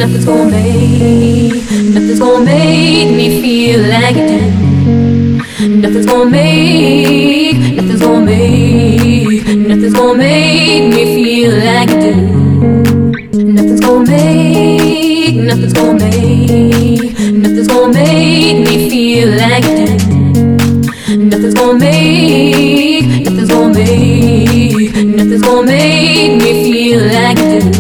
nothing's gonna make me feel like it did. Nothing's gonna make me feel like it did. Nothing's gonna make me feel like it did. Nothing's gonna make me feel like it did.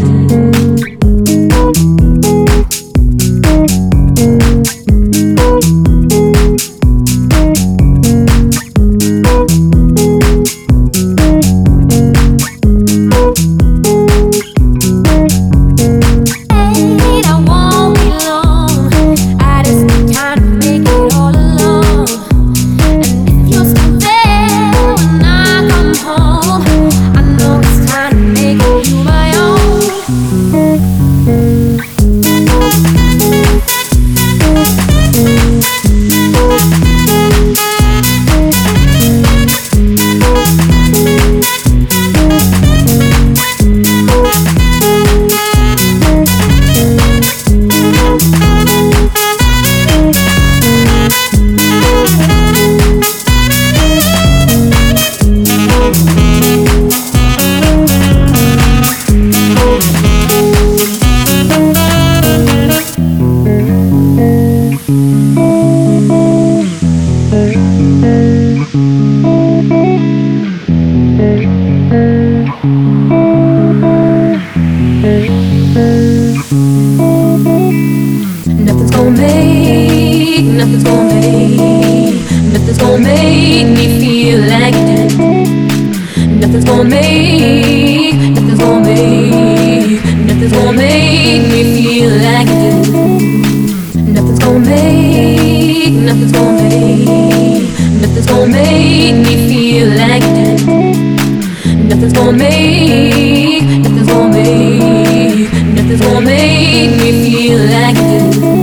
Nothing's gonna make me feel like it did. Nothing's gonna make me feel like it did. Nothing's gonna make me feel like it did. Nothing's gonna make me feel like it did.